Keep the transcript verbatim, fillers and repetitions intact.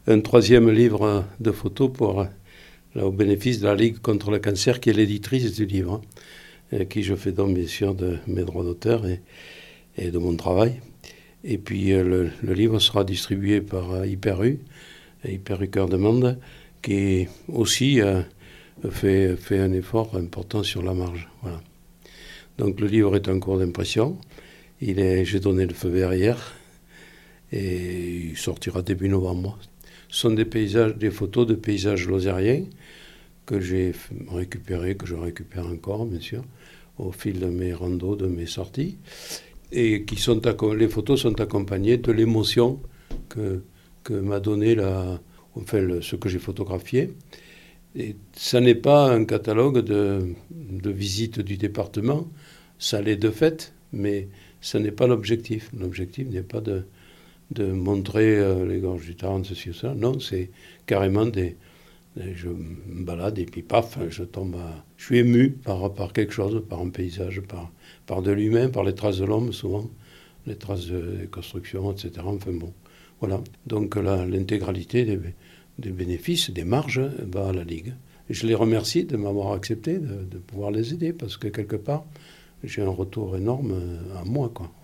un troisième livre de photos pour, là, au bénéfice de la Ligue contre le cancer, qui est l'éditrice du livre, hein, à qui je fais donc bien sûr de mes droits d'auteur et, et de mon travail. Et puis euh, le, le livre sera distribué par euh, Hyper U, Hyper U Cœur de Monde, qui aussi euh, fait, fait un effort important sur la marge. Voilà. Donc le livre est en cours d'impression. Il est, j'ai donné le feu vert hier et il sortira début novembre. Ce sont des paysages, des photos de paysages lozériens que j'ai récupérés, que je récupère encore, bien sûr, au fil de mes randos, de mes sorties, et qui sont, les photos sont accompagnées de l'émotion que, que m'a donné la, enfin, le, ce que j'ai photographié. Et ça n'est pas un catalogue de, de visites du département, ça l'est de fait, mais ce n'est pas l'objectif. L'objectif n'est pas de, de montrer euh, les gorges du Tarn, ceci ou ça. Non, c'est carrément des... des je me balade et puis paf, je tombe à... Je suis ému par, par quelque chose, par un paysage, par, par de l'humain, par les traces de l'homme souvent, les traces de construction, et cetera. Enfin bon, voilà. Donc là, l'intégralité des, des bénéfices, des marges, va à la Ligue. Et je les remercie de m'avoir accepté, de, de pouvoir les aider, parce que quelque part, j'ai un retour énorme à moi, quoi.